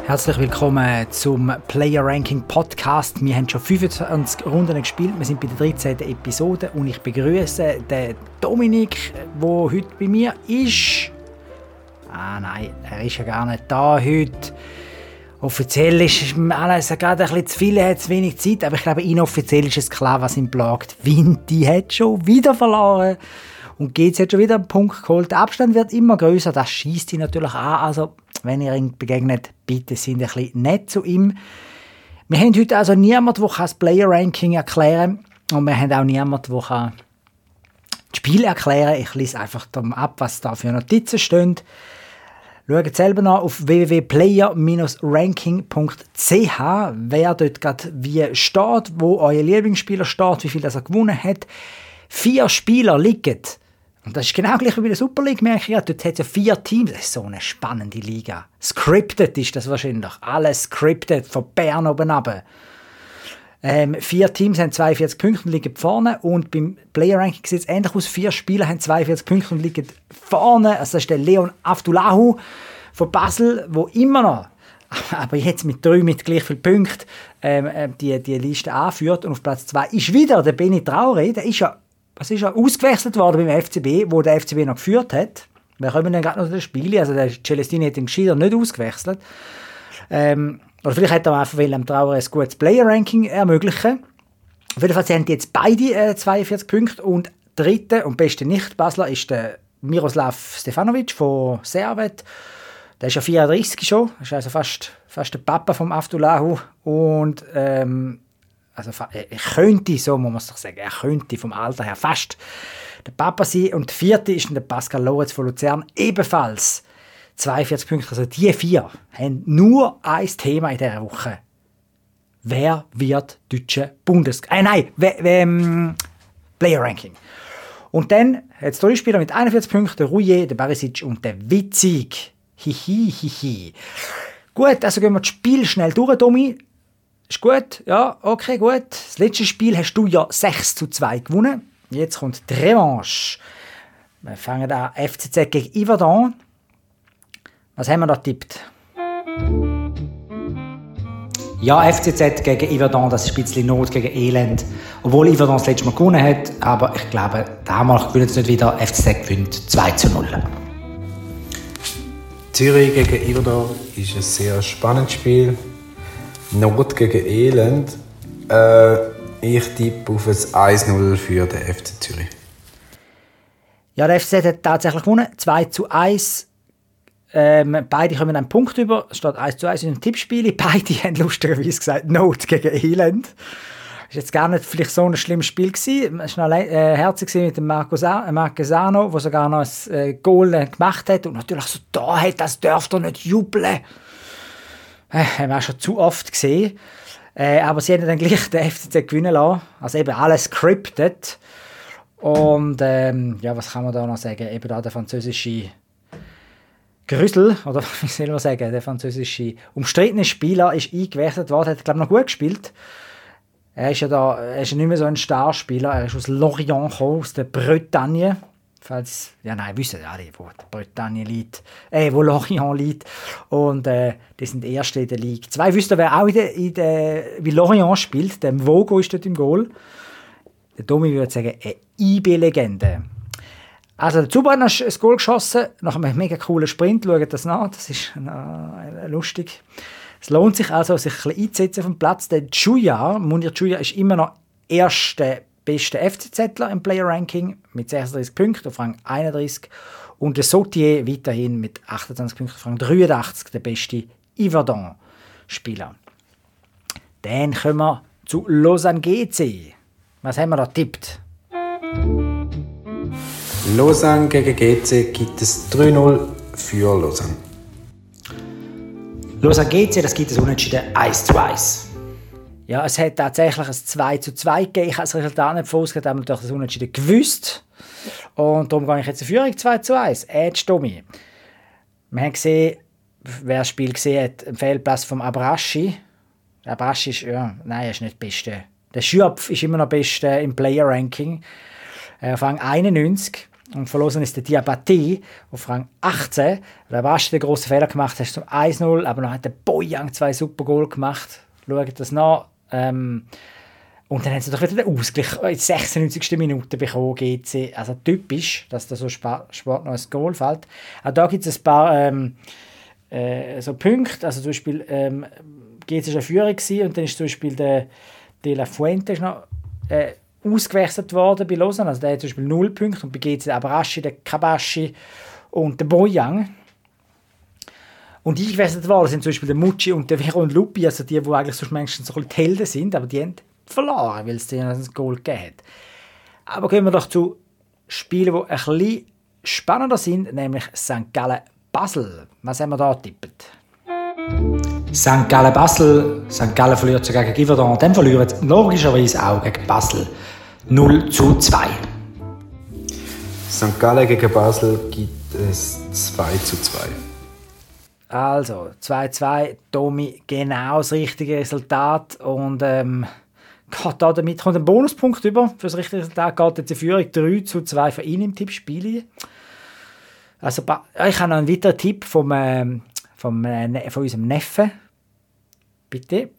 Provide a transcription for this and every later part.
Herzlich willkommen zum Player Ranking Podcast. Wir haben schon 25 Runden gespielt. Wir sind bei der 13. Episode und ich begrüße den Dominik, der heute bei mir ist. Nein, er ist ja gar nicht da heute. Offiziell ist alles gerade ein bisschen zu viel, er hat zu wenig Zeit, aber ich glaube, inoffiziell ist es klar, was ihn plagt. Vinti hat schon wieder verloren und GC hat schon wieder einen Punkt geholt. Der Abstand wird immer größer, das schießt ihn natürlich an. Also, wenn ihr ihm begegnet, bitte sind ein bisschen nett zu ihm. Wir haben heute also niemanden, der das Player-Ranking erklären kann. Und wir haben auch niemanden, der das Spiel erklären kann. Ich lese einfach ab, was da für Notizen stehen. Schaut selber noch auf www.player-ranking.ch, wer dort gerade wie steht, wo euer Lieblingsspieler steht, wie viel er gewonnen hat. 4 Spieler liegen. Und das ist genau gleich wie bei der Super League, merke ich ja. Dort hat es ja 4 Teams. Das ist so eine spannende Liga. Scripted ist das wahrscheinlich. Alles scripted, von Bern oben runter. 4 Teams haben 42 Punkte und liegen vorne. Und beim Player Ranking sieht es ähnlich aus. 4 Spieler haben 42 Punkte und liegen vorne. Also das ist der Leon Aftulahu von Basel, der immer noch, aber jetzt mit 3 mit gleich vielen Punkten, die Liste anführt. Und auf Platz 2 ist wieder der Benny Traoré. Der ist ja ausgewechselt worden beim FCB, wo der FCB noch geführt hat. Wir kommen dann gerade noch zu den Spielen. Also der Celestini hat den Geschieder nicht ausgewechselt. Oder vielleicht hat er einfach dem Traoré ein gutes Player-Ranking ermöglichen. Auf jeden Fall haben die jetzt beide 42 Punkte. Und dritte und beste Nicht-Basler ist der Miroslav Stefanovic von Servet. Der ist ja 34 schon. Das ist also fast der Papa vom Aftulahu. Und also er könnte, so muss man es doch sagen, er könnte vom Alter her fast der Papa sein. Und der vierte ist der Pascal Lorenz von Luzern, ebenfalls 42 Punkte. Also die 4 haben nur ein Thema in dieser Woche. Wer wird deutsche Player Ranking. Und dann hat es 3 Spieler mit 41 Punkten, der Rouillet, der Barisic und der Witzig. Hihihihi. Gut, also gehen wir das Spiel schnell durch, Domi. Ist gut? Ja, okay, gut. Das letzte Spiel hast du ja 6:2 gewonnen. Jetzt kommt die Revanche. Wir fangen an FCZ gegen Yverdon. Was haben wir da getippt? Ja, FCZ gegen Yverdon, das ist ein bisschen Not gegen Elend. Obwohl Yverdon das letzte Mal gewonnen hat, aber ich glaube, damals gewinnt es nicht wieder. FCZ gewinnt 2:0. Zürich gegen Yverdon ist ein sehr spannendes Spiel. Not gegen Elend. Ich tippe auf ein 1:0 für den FC Zürich. Ja, der FCZ hat tatsächlich gewonnen. 2:1. Beide kommen einen Punkt über. Es steht 1:1 in den Tippspielen. Beide haben lustigerweise gesagt, Not gegen Elend. Das war jetzt gar nicht vielleicht so ein schlimmes Spiel gewesen. Es war noch herzig mit dem Marquesano, der sogar noch ein Goal gemacht hat. Und natürlich so, da hat das dürfte er nicht jubeln. Haben wir auch schon zu oft gesehen. Aber sie haben dann gleich den FCZ gewinnen lassen. Also eben alles scripted. Und ja, was kann man da noch sagen? Eben da der französische Grüssel, oder wie soll man sagen, der französische umstrittene Spieler ist eingewechselt worden, hat glaube ich noch gut gespielt. Er ist ja nicht mehr so ein Starspieler, er ist aus Lorient gekommen, aus der Bretagne. Falls, ja nein, wissen alle, wo die Bretagne liegt, wo Lorient liegt. Und die sind die Erste in der Ligue. 2 wissen, wer auch wie Lorient spielt, der Vogo ist dort im Goal. Der Domi würde sagen, eine IB-Legende. Also der Zuber hat noch ein Goal geschossen, nach einem mega coolen Sprint, schaut das nach, das ist lustig. Es lohnt sich also, sich ein bisschen einzusetzen auf dem Platz. Der Munir Djouya ist immer noch erster bester FCZler im Player Ranking mit 36 Punkten auf Rang 31 und der Sautier weiterhin mit 28 Punkten auf Rang 83, der beste Yverdon-Spieler. Dann kommen wir zu Lausanne GC. Was haben wir da getippt? Lausanne gegen GC gibt es 3:0 für Lausanne. Lausanne GC, das gibt es unentschieden 1:1. Ja, es hat tatsächlich ein 2:2 gegeben. Ich habe das Resultat nicht vorausgesagt, aber durch das Unentschieden gewusst. Und darum gehe ich jetzt in Führung 2:1. Tommy. Wir haben gesehen, wer das Spiel gesehen hat, im Fehlpass vom Abraschi. Der Abraschi ist, er ist nicht der Beste. Der Schürpf ist immer noch der Beste im Player-Ranking. Auf Rang 91. Und verlosen ist der Diabaté auf Rang 18. Der Basti den grossen Fehler gemacht, hast zum 1-0, aber dann hat der Boyang 2 super Goal gemacht. Schaut das nach. Und dann haben sie doch wieder den Ausgleich in der 96. Minute bekommen, GC. Also typisch, dass da so Sport noch ein Goal fällt. Auch da gibt es ein paar so Punkte. Also zum Beispiel GC war eine Führung und dann ist zum Beispiel der De La Fuente noch ausgewechselt worden bei Lausanne. Also der hat zum Beispiel 0 Punkte und bei GC der Abarashi, der Kabashi und der Boyang. Und eingewechselt worden sind zum Beispiel der Mucci und der Veron Lupi, also die eigentlich sonst manchmal so die Helden sind, aber die haben verloren, weil es denen ein Goal gegeben hat. Aber gehen wir doch zu Spielen, die ein bisschen spannender sind, nämlich St. Gallen Basel. Was haben wir da getippt? St. Gallen Basel. St. Gallen verliert sogar gegen Givaudan. Dann verlieren sie logischerweise auch gegen Basel. 0-2. St. Gallen gegen Basel gibt es 2-2. Also, 2-2, Tommy, genau das richtige Resultat. Und damit kommt ein Bonuspunkt über für das richtige Resultat. Geht jetzt in Führung 3-2 für ihn im Tippspiel. Also, ich habe noch einen weiteren Tipp von unserem Neffen. Bitte.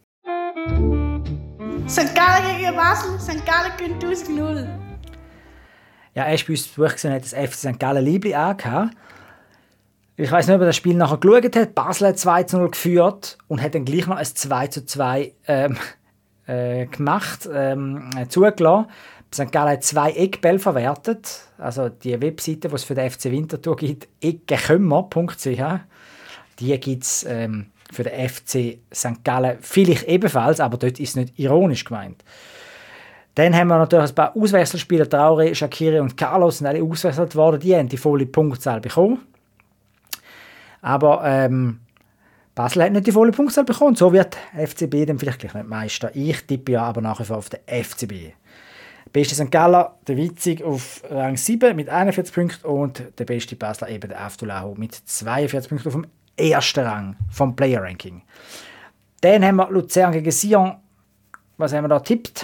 St. Gallen gegen Basel, St. Gallen gewinnt 1000-0. Ja, er ist bei uns zu Buch gesehen, hat das FC St. Gallen Liebli angehabt. Ich weiss nicht, ob er das Spiel nachher geschaut hat. Basel hat 2-0 geführt und hat dann gleich noch ein 2-2 gemacht, zugelassen. St. Gallen hat 2 Eckbälle verwertet. Also die Webseite, die es für den FC Winterthur gibt, eckekömmer.ch, die gibt es für den FC St. Gallen vielleicht ebenfalls, aber dort ist es nicht ironisch gemeint. Dann haben wir natürlich ein paar Auswechselspieler, Traoré, Shaqiri und Carlos, sind alle auswechselt worden. Die haben die volle Punktzahl bekommen. Aber Basel hat nicht die volle Punktzahl bekommen. So wird FCB dann vielleicht gleich nicht Meister. Ich tippe ja aber nach wie vor auf den FCB. Beste St. Gallen, der Witzig, auf Rang 7 mit 41 Punkten und der beste Basler eben der Aftulahu mit 42 Punkten auf dem ersten Rang vom Player Ranking. Dann haben wir Luzern gegen Sion. Was haben wir da tippt?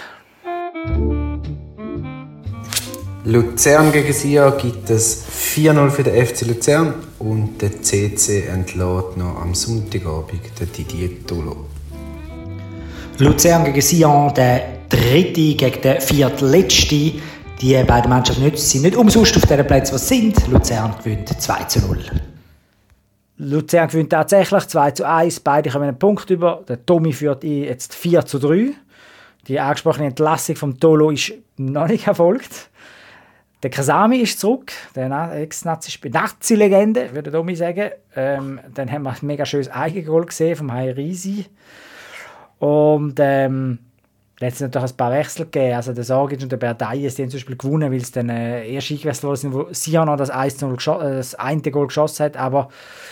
Luzern gegen Sion gibt es 4-0 für den FC Luzern und der CC entlädt noch am Sonntagabend den Didier Tolo. Luzern gegen Sion, der dritte gegen den viertletzten. Die beiden Mannschaften sind nicht umsonst auf den Plätzen, was sind. Luzern gewinnt 2-0. Luzern gewinnt tatsächlich 2-1. Beide kommen einen Punkt über. Der Tommy führt jetzt 4-3. Die angesprochene Entlassung vom Tolo ist noch nicht erfolgt. Der Kasami ist zurück, der Ex-Nazi-Legende, würde Tommy sagen. Dann haben wir ein mega schönes Eigengoal gesehen vom Hairisi. Und letztens natürlich ein paar Wechsel gegeben. Also der Sorgic und der Berdayes, die haben zum Beispiel gewonnen, weil es dann erst eingewechselt worden sind, wo Sion noch das 1-0 das eine Goal geschossen hat. Aber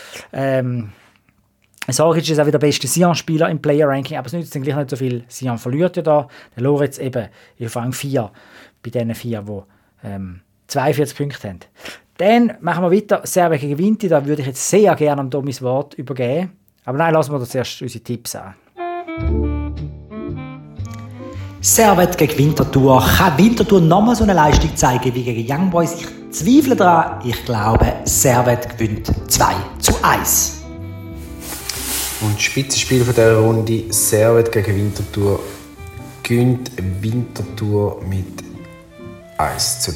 Sorgic ist auch wieder der beste Sion-Spieler im Player-Ranking, aber es nützt dann gleich nicht so viel. Sion verliert ja da. Der Lorenz eben auf Rang 4 bei diesen 4, die 42 Punkte haben. Dann machen wir weiter. Servet gegen Vinti. Da würde ich jetzt sehr gerne am Tomis Wort übergeben. Aber nein, lassen wir uns zuerst unsere Tipps an. Servet gegen Winterthur. Kann Winterthur nochmal so eine Leistung zeigen wie gegen Young Boys? Ich zweifle daran. Ich glaube, Servet gewinnt 2-1. Und das Spitzenspiel von dieser Runde, Servet gegen Winterthur, gewinnt Winterthur mit 1-0.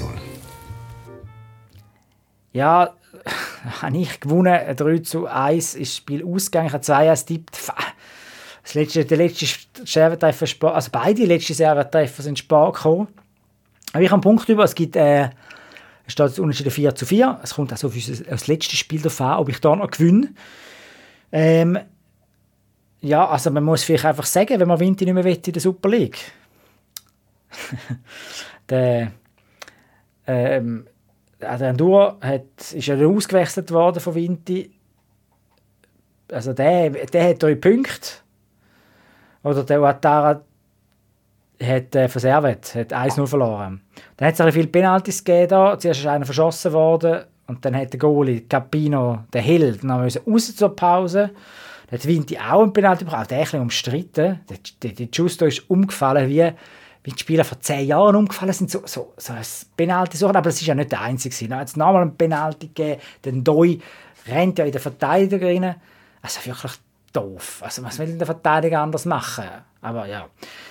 Ja, habe ich gewonnen. 3-1 ist das Spiel ausgegangen. Ich habe 2-1 tippt. Der letzte Servet-Treffer, also beide letzten Servet-Treffer sind spät gekommen. Aber ich habe einen Punkt über. Es gibt es steht unentschieden 4-4. Es kommt also auf das letzte Spiel darauf an, ob ich da noch gewinne. Ja, also man muss vielleicht einfach sagen, wenn man Vinti nicht mehr will in der Super League. Der Enduro ist ja ausgewechselt worden von Vinti. Also der hat 3 Punkte. Oder der Ouattara hat von Servet hat 1-0 verloren. Dann hat es viele Penalties gegeben. Zuerst ist einer verschossen worden. Und dann hat der Goalie Capino, der Held, dann raus zur Pause. Dann hat Vinti auch einen Penalty bekommen. Auch der ist ein bisschen umstritten. Der Giusto ist umgefallen wie wie die Spieler vor 10 Jahren umgefallen sind, so ein Penalty suchen, aber das ist ja nicht der einzige. Da hat es nochmal einen Penalty gegeben, der Ndoi rennt ja in den Verteidiger rein. Also wirklich doof. Also was will denn der Verteidiger anders machen? Aber ja.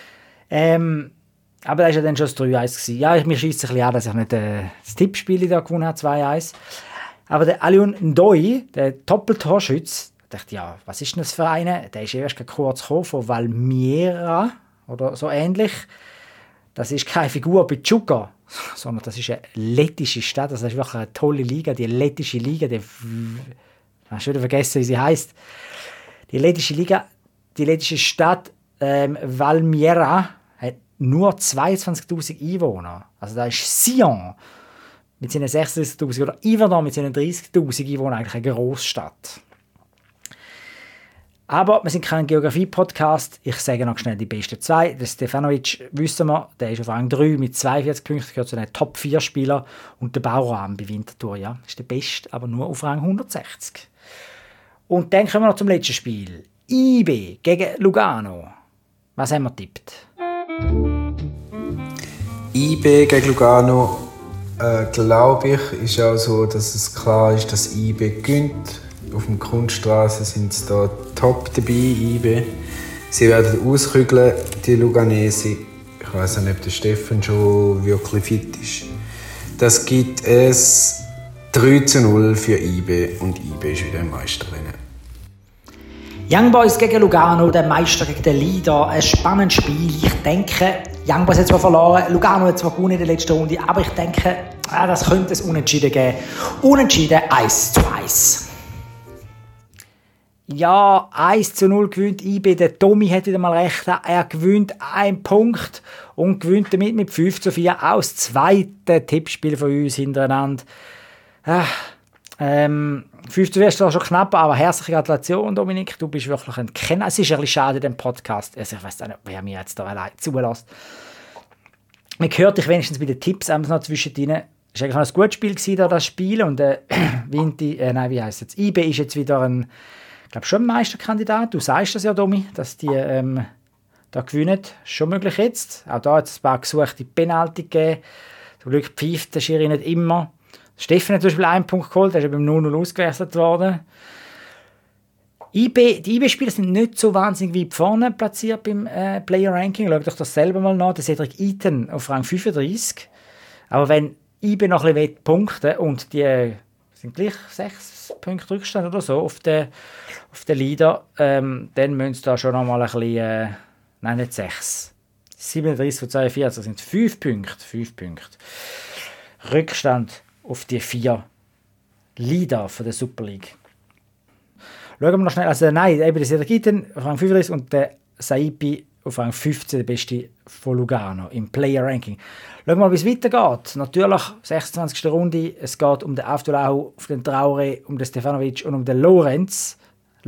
Aber da war ja dann schon das 3-1. Ja, mir scheisst es ein bisschen an, dass ich nicht das Tippspiel da gewonnen habe, 2-1. Aber der Aliou Ndoi, der Doppeltorschütz, da dachte ich, ja, was ist denn das für einer? Der ist erst kurz gekommen von Valmiera oder so ähnlich. Das ist keine Figur bei Chuka, sondern das ist eine lettische Stadt. Das ist wirklich eine tolle Liga, die lettische Liga. Ich habe schon wieder vergessen, wie sie heisst. Die lettische Stadt Valmiera hat nur 22'000 Einwohner. Also da ist Sion mit seinen 36'000 oder Yverdon mit seinen 30'000 Einwohnern eigentlich eine Großstadt. Aber wir sind kein Geografie-Podcast. Ich sage noch schnell die besten 2. Der Stefanovic, wissen wir, der ist auf Rang 3 mit 42 Punkten, gehört zu den Top-4-Spielern. Und der Bauram bei Winterthur, ja, ist der Beste, aber nur auf Rang 160. Und dann kommen wir noch zum letzten Spiel. IB gegen Lugano. Was haben wir getippt? IB gegen Lugano, glaube ich, ist auch so, dass es klar ist, dass IB gewinnt. Auf der Kunststraße sind sie da top dabei, IB. Sie werden auskügeln, die Luganesi. Ich weiss nicht, ob der Steffen schon wirklich fit ist. Das gibt es 3-0 für IB und IB ist wieder Meisterin. Young Boys gegen Lugano, der Meister gegen den Leader. Ein spannendes Spiel. Ich denke, Young Boys hat zwar verloren, Lugano hat zwar gewonnen in der letzten Runde, aber ich denke, das könnte es Unentschieden geben. Unentschieden 1-1. Ja, 1-0 gewinnt IB. Der Tommy hat wieder mal recht. Er gewinnt 1 Punkt und gewinnt damit mit 5-4 auch das zweite Tippspiel von uns hintereinander. 5-4 ist schon knapp, aber herzliche Gratulation, Dominik. Du bist wirklich ein Kenner. Es ist ein bisschen schade, den Podcast. Also ich weiss nicht, wer mir jetzt da allein zulässt. Man hört dich wenigstens bei den Tipps noch zwischendrin. Es war eigentlich noch ein gutes Spiel gewesen, das Spiel. Und IB ist jetzt wieder ich glaube schon ein Meisterkandidat. Du sagst das ja, Domi, dass die da gewinnen. Schon möglich jetzt. Auch da hat es ein paar gesuchte Penalty gegeben. Zum Glück pfeift der Schiri nicht immer. Steffen hat zum Beispiel 1 Punkt geholt, der ist beim 0-0 ausgewechselt worden. Die IB-Spieler sind nicht so wahnsinnig weit vorne platziert beim Player Ranking. Schaut euch das selber mal nach. Der Cedric Iten auf Rang 35. Aber wenn IB noch ein bisschen punkten und die sind gleich 6 Punkte Rückstand oder so auf den Leader, dann müssen sie da schon noch mal ein bisschen, nein, nicht 6. 37 von 42 sind 5 Punkte. 5 Punkte. Rückstand auf die 4 Leader von der Super League. Schauen wir noch schnell, also nein, eben der Cedric Iten auf Rang 35 und der Saipi auf Rang 15, der beste von Lugano im Player Ranking. Schauen wir mal, wie es weitergeht. Natürlich, 26. Runde, es geht um den Avdulahu, auf den Traore, um den Stefanovic und um den Lorenz.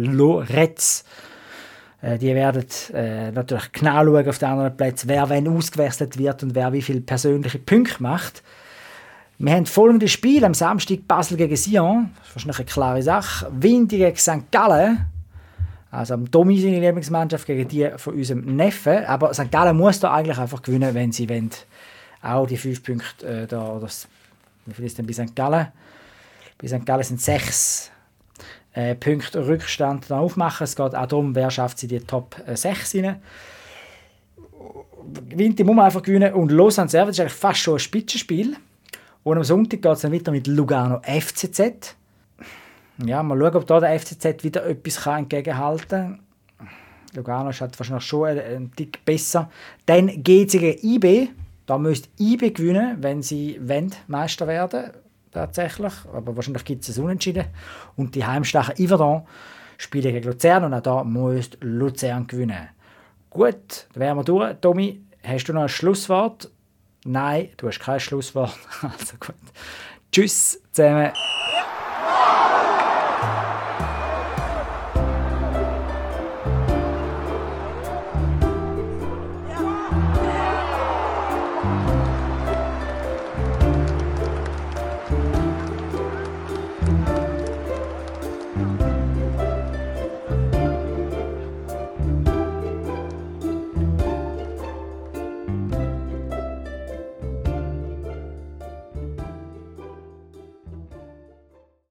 Die werden natürlich genau schauen auf den anderen Plätzen, wer wann ausgewechselt wird und wer wie viele persönliche Punkte macht. Wir haben folgendes Spiel am Samstag: Basel gegen Sion. Das ist wahrscheinlich eine klare Sache. Winti gegen St. Gallen. Also am Domi seine Lieblingsmannschaft gegen die von unserem Neffen. Aber St. Gallen muss da eigentlich einfach gewinnen, wenn sie wollen. Auch die 5 Punkte da. Oder wie viel ist denn bei St. Gallen? Bei St. Gallen sind 6 Punkte Rückstand da aufmachen. Es geht auch darum, wer schafft sie die Top 6 rein. Winti muss man einfach gewinnen. Und Lausanne Servet ist eigentlich fast schon ein Spitzenspiel. Und am Sonntag geht es dann weiter mit Lugano FCZ. Ja, mal schauen, ob da der FCZ wieder etwas entgegenhalten kann. Lugano ist halt wahrscheinlich schon ein Tick besser. Dann geht es gegen IB. Da müsste IB gewinnen, wenn sie Meister werden tatsächlich. Aber wahrscheinlich gibt es ein Unentschieden. Und die heimstarken Yverdon spielen gegen Luzern. Und auch da muss Luzern gewinnen. Gut, dann wären wir durch. Tommy, hast du noch ein Schlusswort? Nein, du hast kein Schlusswort. Also gut. Tschüss zusammen.